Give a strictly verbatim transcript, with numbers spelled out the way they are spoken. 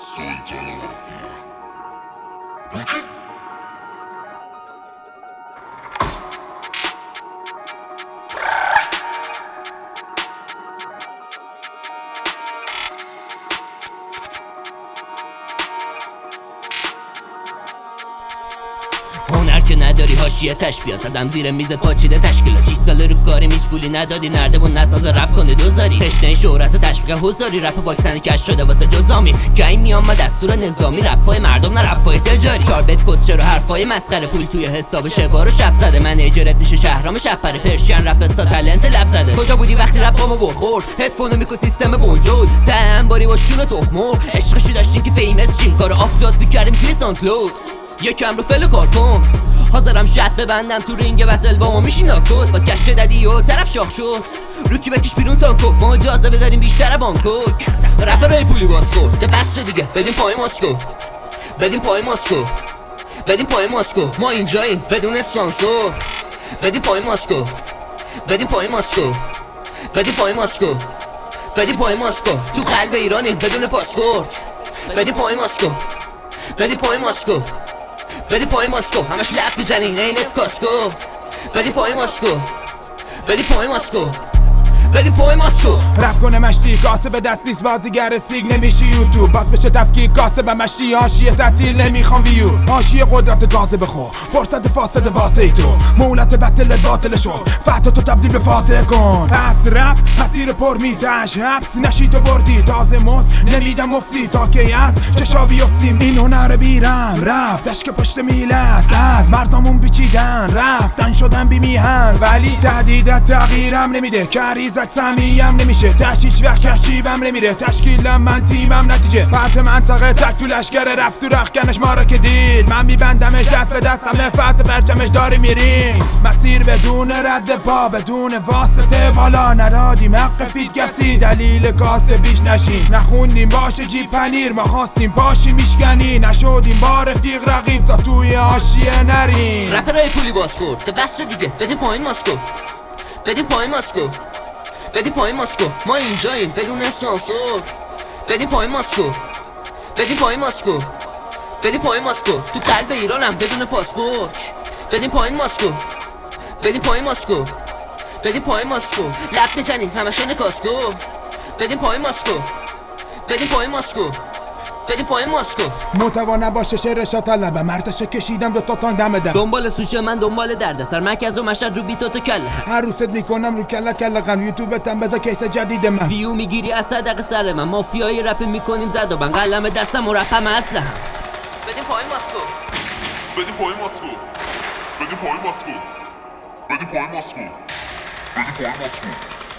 Sultan Mafia. هنر که نداری حاشیه تشبیهات زدم زیر میز پاچیده تشکیلات شش ساله رو کاریم هیچ پولی ندادی نردمون نساز رپ کنه دوزاری تشنه شهرت و تشویق حضاری رپ واکسنی کش شده واسه جزامی که این میام ما دستور نظامی رپای مردم نه رپای تجاری چهار بیت کسچر و حرفای مسخره پول توی حساب شبار و شب زده من اجارت میشه شهرام شب پره پرشین رپ استا تالنت لب زده کجا بودی وقتی رپامو برخورد هدفون و میکو سیستم بونجود تنباری با شون تخمو عشقشی داشتیم که فیمس شیم کارو آپلود میکردیم توی ساندکلود یکم رو فلو کار کن حاضرم شد ببندم تو رینگ بتل با ما میشین ناکود با کش دادی و طرف شاخ شد روکی بکش بیرون تانکو ما اجازه بداریم بیشتر بانکوک رپرای پولی باز خورد ده بس دیگه بدیم پای ماسکو بدیم پای ماسکو بدیم پای ماسکو ما اینجاییم بدون سانسور بدیم پای ماسکو بدیم پای ماسکو بدیم پای ماسکو بدیم پای ماسکو تو قلب ایرانیم بدون پاسپورت بدیم پای ماسکو بدیم پای ماسکو بدی پای ماسکو همش لب میزنین عین کاسکو بدی پای ماسکو بدی پای ماسکو بدی پای ماسکو رپ کنه مشتی کاسه به دستیس بازیگر سیگ نمیشی یوتیوب باز بشه تفکیک کاسه به مشتی حاشیه تعطیل نمیخوام ویو حاشیه قدرت گازه بخور فرصت فاسد واسه ای تو مولت بتل باطل شد فتح تو تبدیل به فاتح کن پس رپ مسیر پر میتش حبس نشی تو بردی تازه موز نمیدم مفتی تا کی از چشا بیفتیم این هنر بیرم رفت دشک پشت میلس از مرزامون بیچیدن رفتن شدن بی میهن ولی تهدیدت تغییرم نمیده کریز سمیم نمیشه تشکیش وقت کشیبم نمیره تشکیلم من تیمم نتیجه پرت منطقه تک تو لشکر رفت تو رخکنش ما را که دید من میبندمش دست به دست همه فتح برجمش داری میریم مسیر بدون رد پا بدون واسطه بالا نرادیم حق فید کسی دلیل کاسه بیش نشین نخوندیم باشه جی پنیر ما خواستیم پاشی میشکنی نشدیم با رفیق رقیب تا توی حاشیه نریم رپرای پولی باز خورد بس دیگه بدیم پایین ماسکو بدیم پایین ماسکو بدیم پایین ماسکو ما اینجاییم بدون سانسور بدیم پایین ماسکو بدیم پایین ماسکو بدیم پایین ماسکو تو قلب ایرانم بدون پاسپورت بدیم پایین ماسکو بدیم پایین ماسکو بدیم پایین ماسکو لب میزنین همش این کاسکو بدیم پایین ماسکو بدیم پایین ماسکو بدیم پایین ماسکو متوانه باشه شعرشا طلبه مرتشه کشیدم دو تا تان دم دم دنبال سوشه من دنبال دردسر مرکز و مشهد رو بیتو تو کله هر روز میکنم رو کله کله غم یوتیوبتم بذار کیس جدید من ویو میگیری از صدق سر من مافیای رپ میکنیم زد و بن قلم دستم و رپم اصلا بدیم پایین ماسکو بدیم پای ماسکو بدیم پای ماسکو بدیم پای ماسکو بدیم پای ماسکو